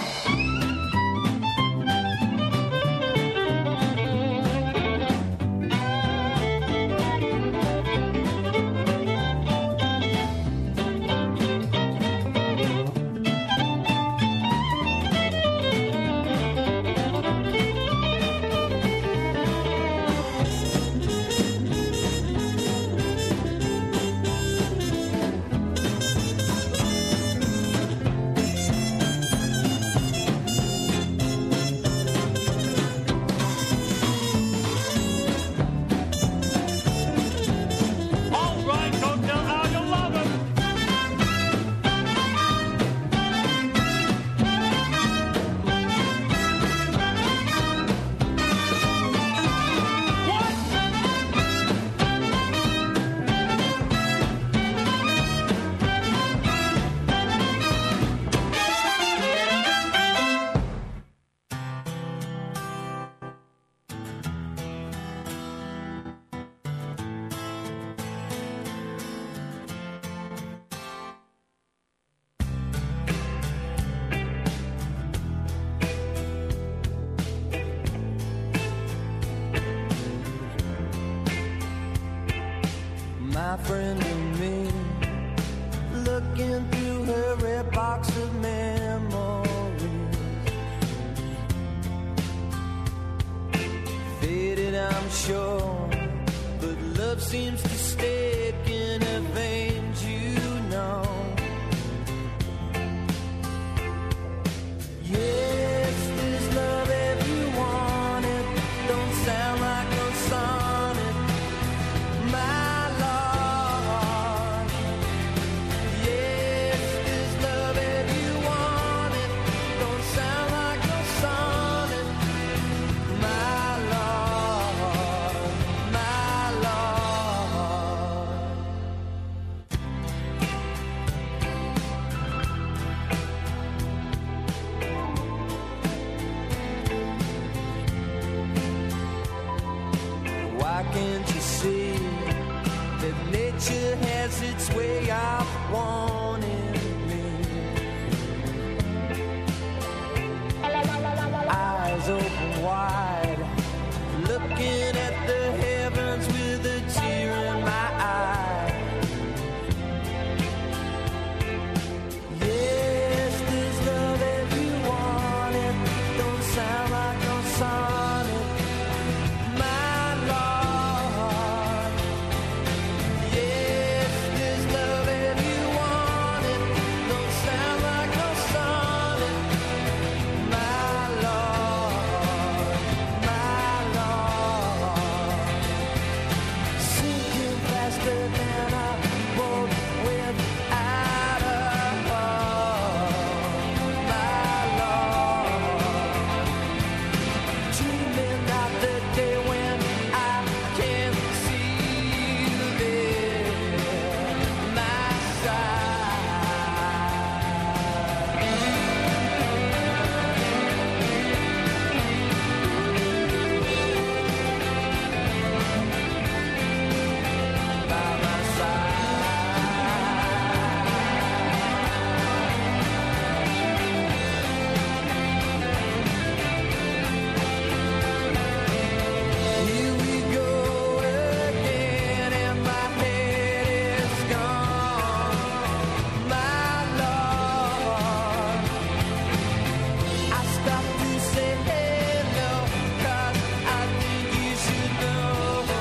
my friend and me, looking through her red box of memories. Faded, I'm sure, but love seems to stick in her veins, you know. Yes, there's love if you want it. Don't sound like no sonnet, my Lord. Yes, there's love if you want it. Don't sound like no sonnet, my Lord, my Lord. Why can't you see that nature has its way of wanting me? Eyes open wide, looking at the heavens with a tear in my eye. Yes, there's love if you want it. Don't sound like no sonnet, my Lord. Yes, there's love if you want it. Don't sound like no sonnet, my Lord, my Lord. Sinking faster than a boat without a hull, my Lord. Dreaming of the day when I can see you there, my side. By my Here we go again, and my head is gone, my Lord. I stopped to say hello, 'cause I think you should know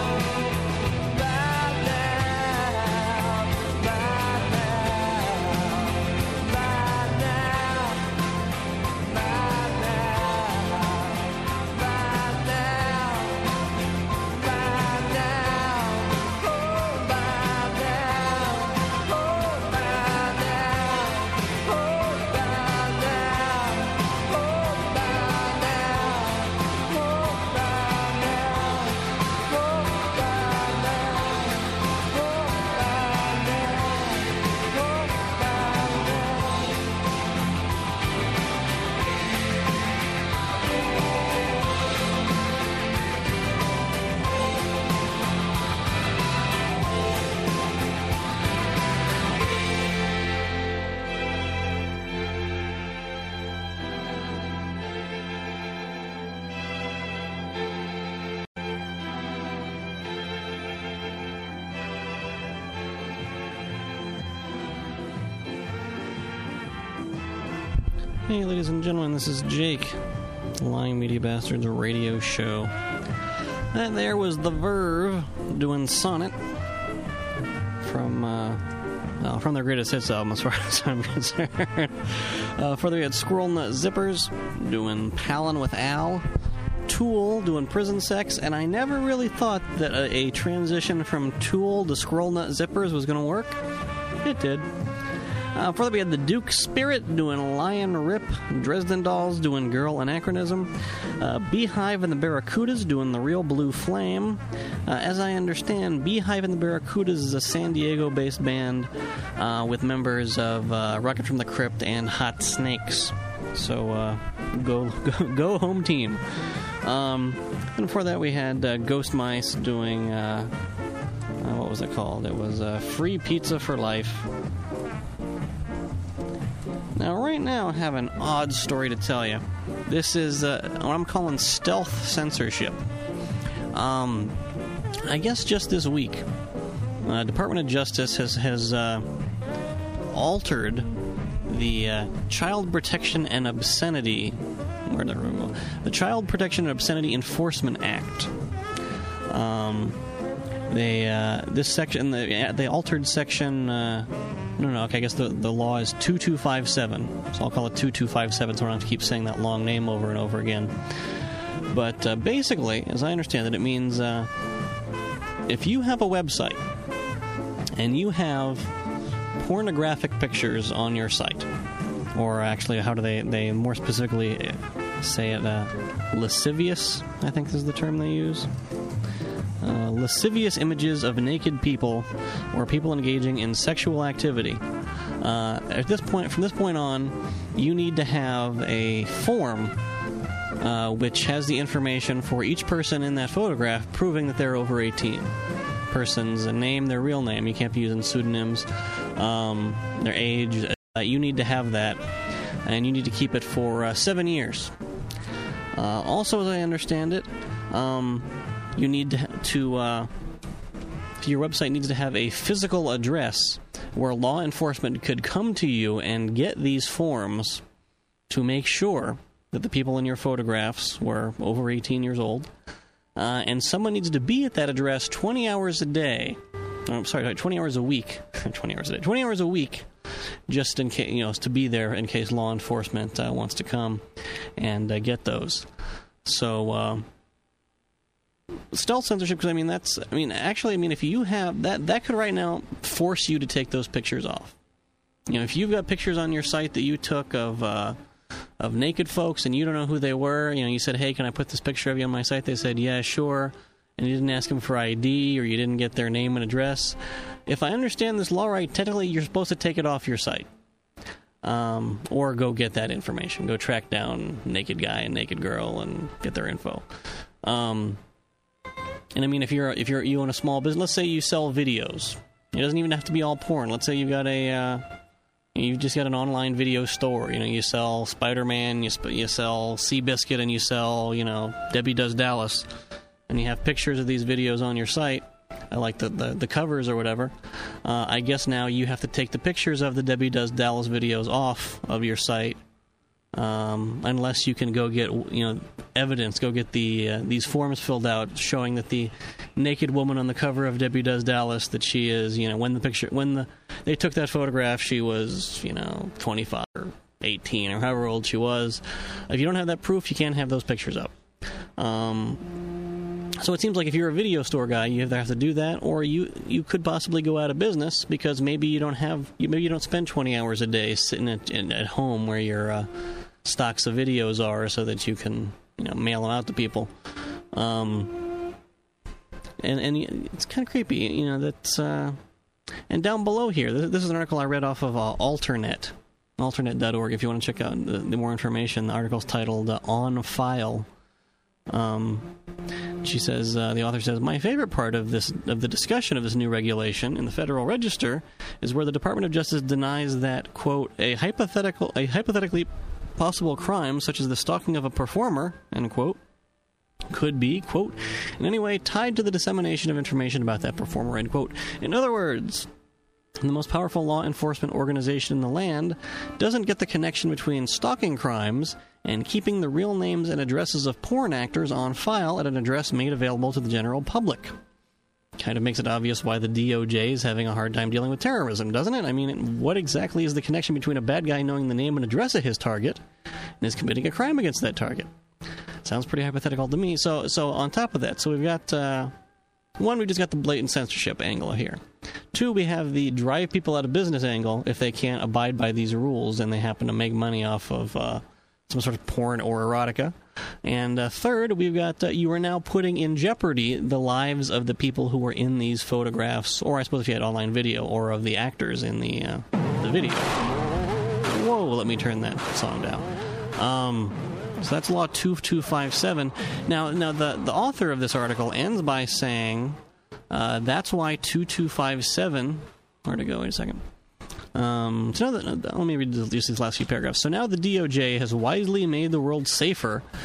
by now, by now, by now, by now, by now. By now, oh, by now, oh, by now, oh, by now, oh, by now, oh, by now, oh, by now, Hey, ladies and gentlemen, this is Jake, the Lying Media Bastards radio show. And there was The Verve doing Sonnet from uh, uh, from their greatest hits album, as far as I'm concerned. Uh, further, we had Squirrel Nut Zippers doing Palin with Al, Tool doing Prison Sex, and I never really thought that a, a transition from Tool to Squirrel Nut Zippers was going to work. It did. Uh, further, we had the Duke Spirit doing Lion Rip, Dresden Dolls doing Girl Anachronism, uh, Beehive and the Barracudas doing The Real Blue Flame. Uh, as I understand, Beehive and the Barracudas is a San Diego-based band uh, with members of uh, Rocket from the Crypt and Hot Snakes. So, uh, go, go go home team. Um, and before that, we had uh, Ghost Mice doing, uh, uh, what was it called? It was uh, Free Pizza for Life. Now, right now, I have an odd story to tell you. This is uh, what I'm calling stealth censorship. Um, I guess just this week, uh, Department of Justice has has uh, altered the uh, Child Protection and Obscenity. Where did I go? The Child Protection and Obscenity Enforcement Act. Um, they uh, this section the, they altered section. Uh, no, no. Okay, I guess the the law is two two five seven. So I'll call it two two five seven. So I don't have to keep saying that long name over and over again. But uh, basically, as I understand it, it means uh, if you have a website and you have pornographic pictures on your site, or actually, how do they, they more specifically say it, uh, lascivious, I think is the term they use. Uh, lascivious images of naked people or people engaging in sexual activity. Uh, at this point, from this point on, you need to have a form uh, which has the information for each person in that photograph proving that they're over eighteen. Person's name, their real name. You can't be using pseudonyms. Um, their age. Uh, you need to have that, and you need to keep it for uh, seven years. Uh, also, as I understand it, um, you need to, to uh, your website needs to have a physical address where law enforcement could come to you and get these forms to make sure that the people in your photographs were over eighteen years old. Uh, and someone needs to be at that address twenty hours a day. Oh, I'm sorry, twenty hours a week. twenty hours a day. twenty hours a week, just in case, you know, to be there in case law enforcement uh, wants to come and uh, get those. So, uh, stealth censorship, because I mean, that's, I mean, actually, I mean, if you have that, that could right now force you to take those pictures off. You know, if you've got pictures on your site that you took of, uh, of naked folks and you don't know who they were, you know, you said, hey, can I put this picture of you on my site? They said, yeah, sure. And you didn't ask them for I D, or you didn't get their name and address. If I understand this law right, technically you're supposed to take it off your site. Um, or go get that information. Go track down naked guy and naked girl and get their info. Um, and I mean, if you're if you're you own a small business, let's say you sell videos. It doesn't even have to be all porn. Let's say you've got a uh, you've just got an online video store. You know, you sell Spider-Man, you sp- you sell Seabiscuit, and you sell, you know, Debbie Does Dallas, and you have pictures of these videos on your site. I like the, the, the covers or whatever. Uh, I guess now you have to take the pictures of the Debbie Does Dallas videos off of your site, um, unless you can go get, you know, evidence. Go get the uh, these forms filled out showing that the naked woman on the cover of Debbie Does Dallas, that she is, you know, when the picture when the they took that photograph, she was, you know, twenty-five or eighteen or however old she was. If you don't have that proof, you can't have those pictures up. Um, So it seems like if you're a video store guy, you either have to do that, or you you could possibly go out of business because maybe you don't have maybe you don't spend twenty hours a day sitting at, at home where your uh, stocks of videos are, so that you can, you know, mail them out to people. Um, and and it's kind of creepy, you know. That's uh, and down below here, this, this is an article I read off of uh, Alternet, alternet dot org. If you want to check out the, the more information, the article's titled uh, "On File." Um, she says, uh, the author says, my favorite part of this of the discussion of this new regulation in the Federal Register is where the Department of Justice denies that, quote, a hypothetical a hypothetically possible crime such as the stalking of a performer, end quote, could be, quote, in any way tied to the dissemination of information about that performer, end quote. In other words, the most powerful law enforcement organization in the land doesn't get the connection between stalking crimes and keeping the real names and addresses of porn actors on file at an address made available to the general public. Kind of makes it obvious why the D O J is having a hard time dealing with terrorism, doesn't it? I mean, what exactly is the connection between a bad guy knowing the name and address of his target and is committing a crime against that target? Sounds pretty hypothetical to me. So, so on top of that, so we've got... Uh, One, we just got the blatant censorship angle here. Two, we have the drive people out of business angle if they can't abide by these rules and they happen to make money off of uh, some sort of porn or erotica. And uh, third, we've got uh, you are now putting in jeopardy the lives of the people who were in these photographs, or I suppose if you had online video, or of the actors in the uh, the video. Whoa, let me turn that song down. Um... So that's Law two two five seven. Now, now the, the author of this article ends by saying uh, that's why two two five seven... Where'd it go? Wait a second. Um, so now that, let me read just these last few paragraphs. So now the D O J has wisely made the world safer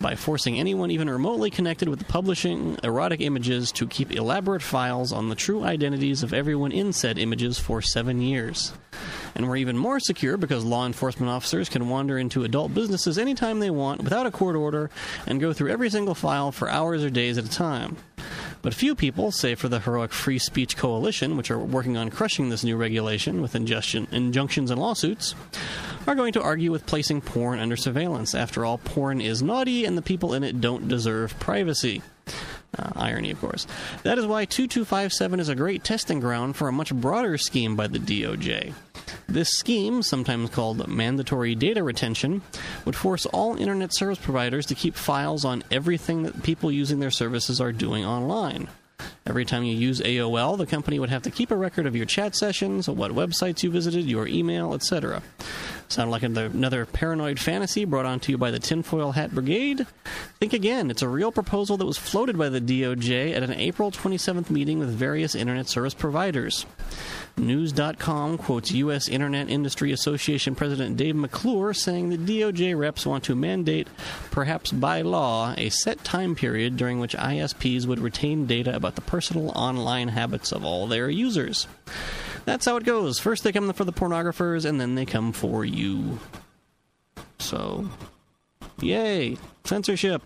by forcing anyone even remotely connected with the publishing erotic images to keep elaborate files on the true identities of everyone in said images for seven years. And we're even more secure because law enforcement officers can wander into adult businesses anytime they want without a court order and go through every single file for hours or days at a time. But few people, save for the heroic Free Speech Coalition, which are working on crushing this new regulation with injunction, injunctions and lawsuits, are going to argue with placing porn under surveillance. After all, porn is naughty and the people in it don't deserve privacy. Uh, irony, of course. That is why two two five seven is a great testing ground for a much broader scheme by the D O J. This scheme, sometimes called mandatory data retention, would force all internet service providers to keep files on everything that people using their services are doing online. Every time you use A O L, the company would have to keep a record of your chat sessions, what websites you visited, your email, et cetera. Sound like another paranoid fantasy brought on to you by the Tinfoil Hat Brigade? Think again. It's a real proposal that was floated by the D O J at an April twenty-seventh meeting with various internet service providers. News dot com quotes U S Internet Industry Association President Dave McClure saying the D O J reps want to mandate, perhaps by law, a set time period during which I S Ps would retain data about the personal online habits of all their users. That's how it goes. First they come for the pornographers, and then they come for you. So, yay! Censorship!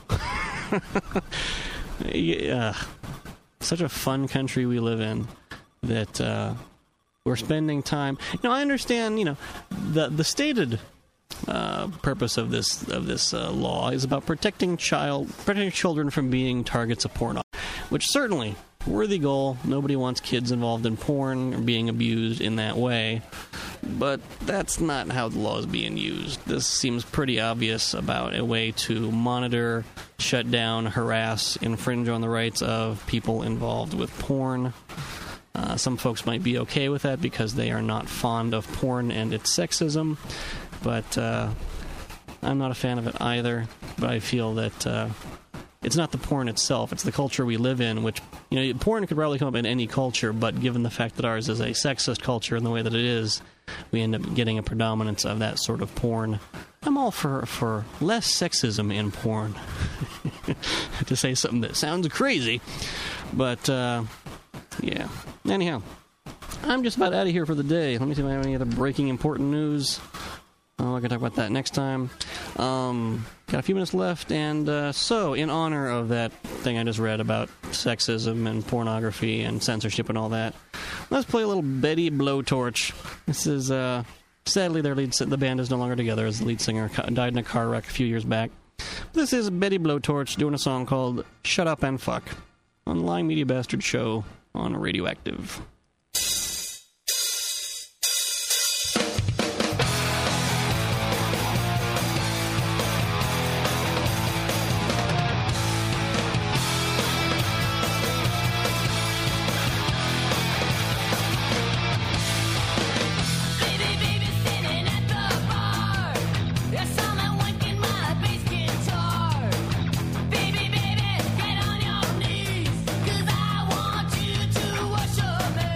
Yeah. Such a fun country we live in that uh, we're spending time... You know, I understand, you know, the the stated uh, purpose of this of this uh, law is about protecting child protecting children from being targets of porn, which certainly... worthy goal. Nobody wants kids involved in porn or being abused in that way. But that's not how the law is being used. This seems pretty obvious about a way to monitor, shut down, harass, infringe on the rights of people involved with porn. Uh, some folks might be okay with that because they are not fond of porn and its sexism. But uh, I'm not a fan of it either. But I feel that... Uh, It's not the porn itself, it's the culture we live in, which, you know, porn could probably come up in any culture, but given the fact that ours is a sexist culture in the way that it is, we end up getting a predominance of that sort of porn. I'm all for, for less sexism in porn. To say something that sounds crazy. But, uh, yeah. Anyhow, I'm just about out of here for the day. Let me see if I have any other breaking important news. Oh, I can talk about that next time. Um, got a few minutes left, and uh, so, in honor of that thing I just read about sexism and pornography and censorship and all that, let's play a little Betty Blowtorch. This is, uh, sadly, their lead, the band is no longer together, as the lead singer died in a car wreck a few years back. This is Betty Blowtorch doing a song called Shut Up and Fuck on the Lying Media Bastard Show on Radioactive. Baby, baby, get on your knees, 'cause I want you to worship me.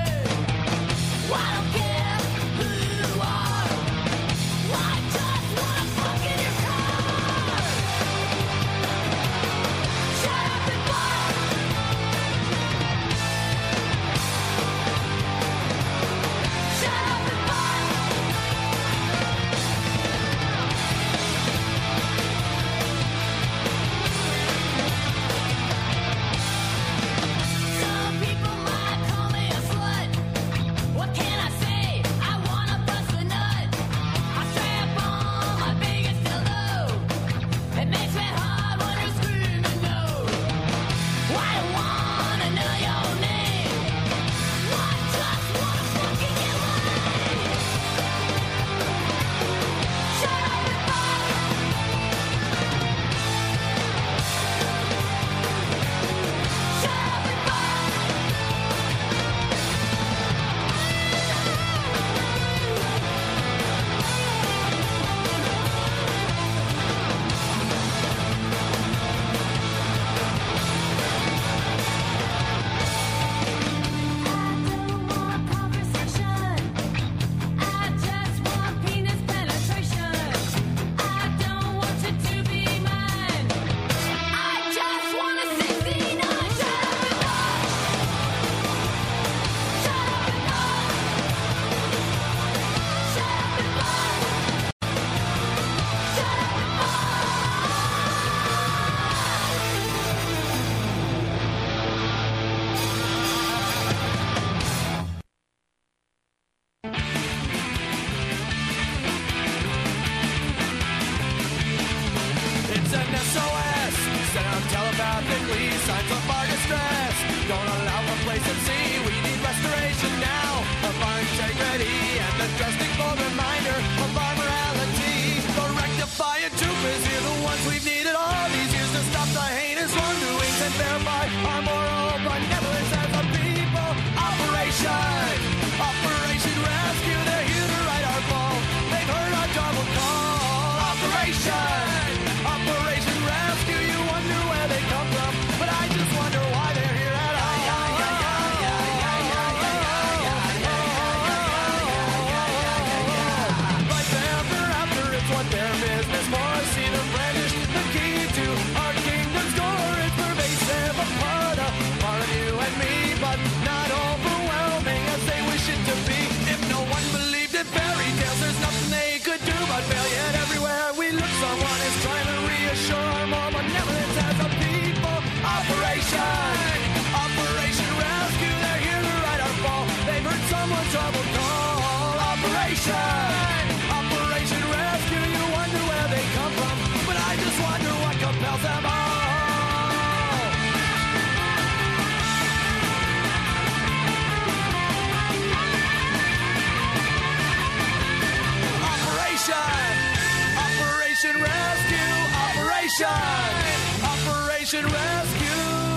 drastic bold reminder of our morality. The rectifier troopers here, the ones we've needed all these years to stop the heinous wrongdoings and verify our moral benevolence as a people. Operation, Operation Rescue, they're here to right our fall. They've heard our double call. Operation, Operation Rescue, you wonder where they come from, but I just wonder why they're here at all. Like ever after, it's what their business for. See them brandish the key to our kingdom's door. It's pervasive, a part of, part of you and me, but not overwhelming as they wish it to be. If no one believed in fairy tales, there's nothing they could do but fail. Yet everywhere we look, someone is trying to reassure our more benevolence as a people. Operation, Operation Rescue, they're here to right our fall. They've heard someone's trouble call. Operation, Operation Rescue, you wonder where they come from, but I just wonder what compels them all. Operation, Operation Rescue, Operation, Operation Rescue.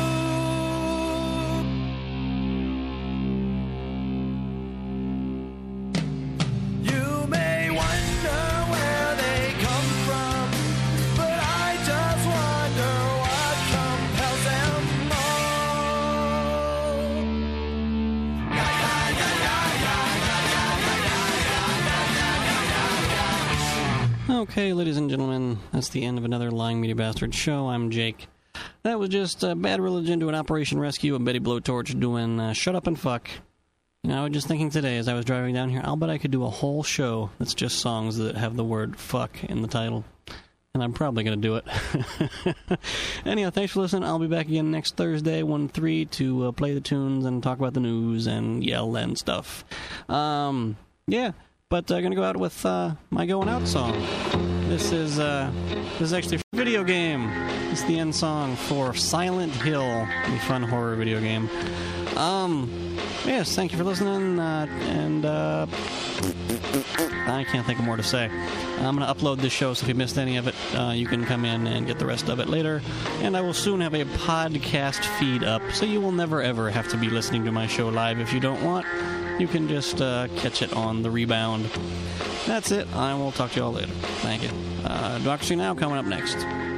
You may wonder where they come from, but I just wonder what compels them all. Yeah, yeah, yeah, yeah, yeah, yeah. Okay, ladies and gentlemen, that's the end of another Lying Media Bastard show. I'm Jake. That was just uh, Bad Religion doing Operation Rescue and Betty Blowtorch doing uh, Shut Up and Fuck. You know, I was just thinking today as I was driving down here, I'll bet I could do a whole show that's just songs that have the word fuck in the title. And I'm probably going to do it. Anyhow, thanks for listening. I'll be back again next Thursday, one three, to uh, play the tunes and talk about the news and yell and stuff. Um, yeah. But I'm uh, going to go out with uh, my Going Out song. This is uh, this is actually a video game. It's the end song for Silent Hill, the fun horror video game. Um, yes, thank you for listening, uh, and uh, I can't think of more to say. I'm going to upload this show, so if you missed any of it, uh, you can come in and get the rest of it later. And I will soon have a podcast feed up, so you will never ever have to be listening to my show live if you don't want. You can just uh, catch it on the rebound. That's it. I will talk to you all later. Thank you. Uh, Democracy Now! Coming up next.